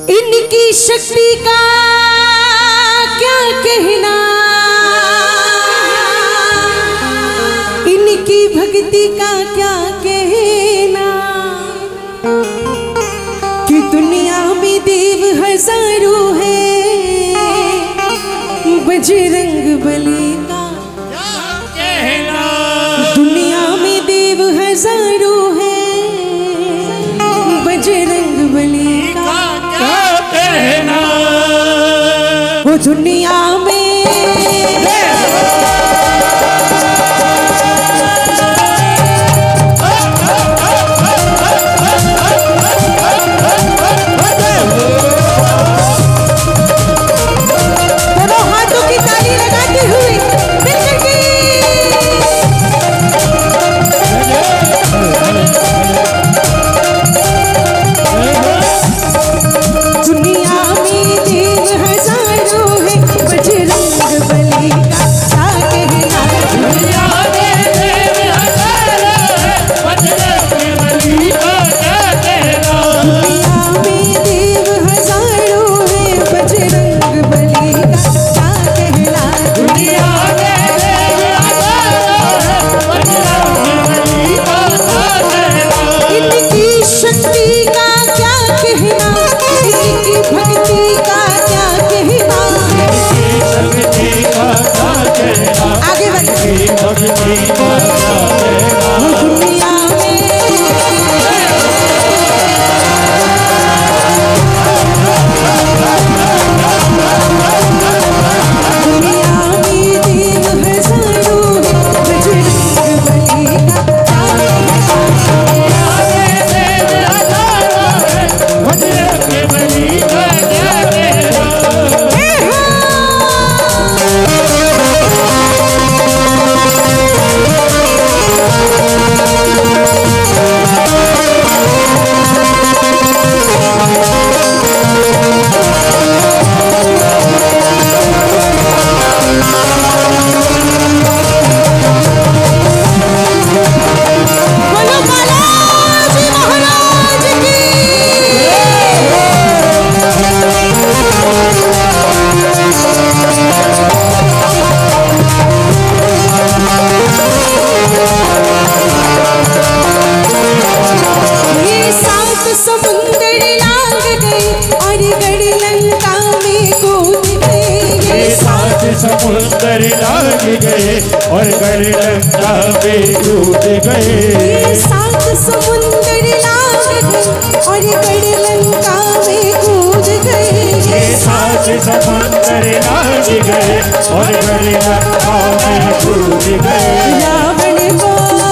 इनकी शक्ति का क्या कहना, इनकी भक्ति का क्या कहना, कि दुनिया में देव हजारों है, बजरंग बली का क्या कहना। दुनिया में देव हजारों है, बजरंग बली का क्या कहना। वो दुनिया में समुंदर लाग गए और गढ़ लंका में कूद गए। सात समुंदर लाग गए और गढ़ लंका में कूद गए। सात समुंदर लाग गए और गढ़ लंका में कूद गए। रावण को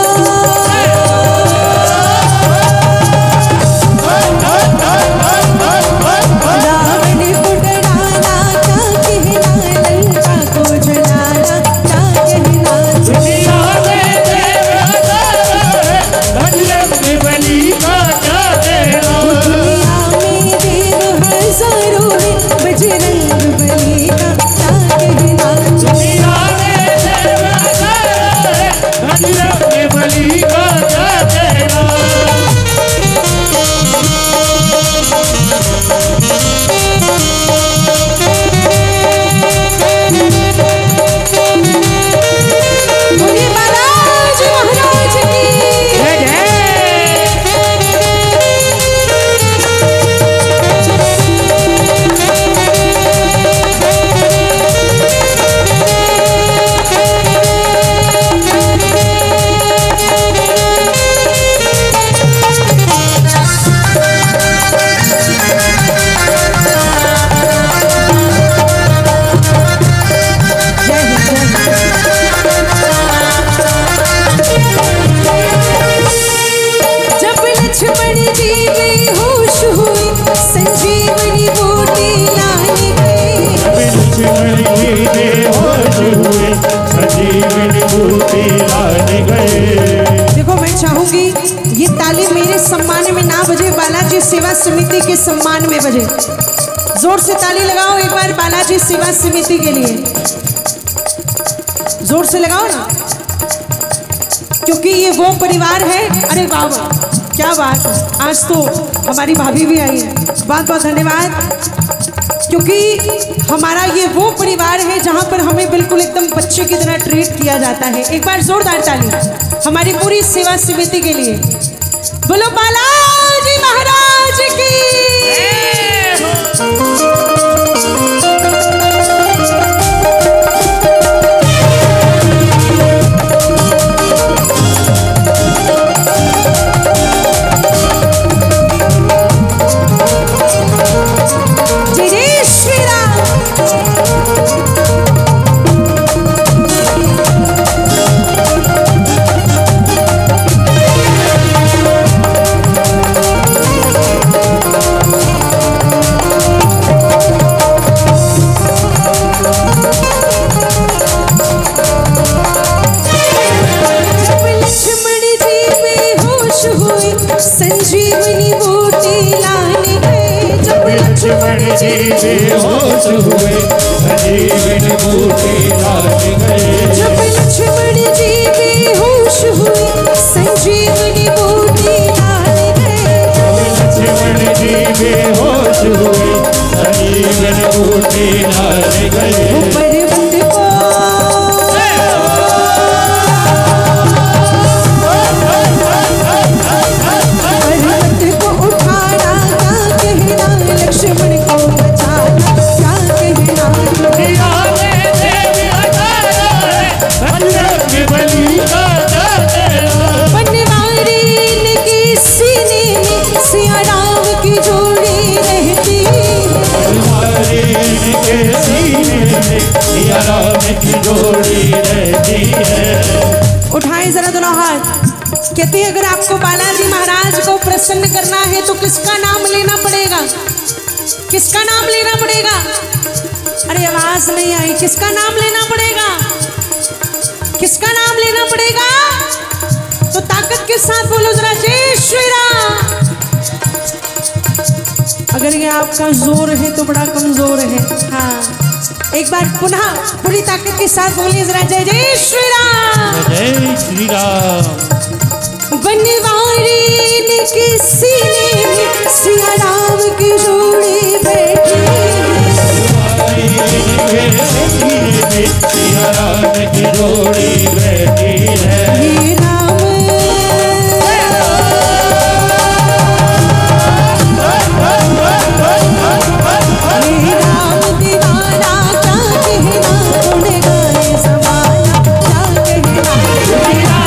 देखो, मैं चाहूंगी ये ताली मेरे सम्मान में ना बजे, बालाजी सेवा समिति के सम्मान में बजे। जोर से ताली लगाओ एक बार बालाजी सेवा समिति के लिए, जोर से लगाओ ना, क्योंकि ये वो परिवार है। अरे वाह, क्या बात है, आज तो हमारी भाभी भी आई है, बहुत बहुत धन्यवाद। क्योंकि हमारा ये वो परिवार है जहाँ पर हमें बिल्कुल एकदम बच्चे की तरह ट्रीट किया जाता है। एक बार जोरदार ताली हमारी पूरी सेवा समिति के लिए। बोलो बालाजी महाराज की। संजीवनी बूटी लाने गए जब लक्ष्मण जी बेहोश हुए, संजीवनी बूटी लाने गए। जब लक्ष्मण जी बेहोश हुए, संजीवनी बूटी लाने गए। लक्ष्मण जी बेहोश हुए, संजीवनी बूटी लाने गए। पर्वत को लक्ष्मण को बचाना क्या कहना। बनवारी की सीने में सिया राम की जोड़ी रहती है। उठाएं जरा दोनों हाथ। कहते हैं अगर आपको बालाजी महाराज को प्रसन्न करना है तो किसका नाम लेना पड़ेगा, किसका नाम लेना पड़ेगा। अरे आवाज नहीं आई, किसका नाम लेना पड़ेगा, किसका नाम लेना पड़ेगा। तो ताकत के साथ बोलो जरा जय श्री राम। अगर ये आपका जोर है तो बड़ा कमजोर है। हाँ, एक बार पुनः पूरी ताकत के साथ बोलिए जरा जय जय श्री राम। जय श्री राम। बनवारी के सीने में सिया राम की जोड़ी बैठी सिया राम की जोड़ी बैठी है। ये राम दीवाना क्या कहना, गुण गाए जमाना क्या कहना।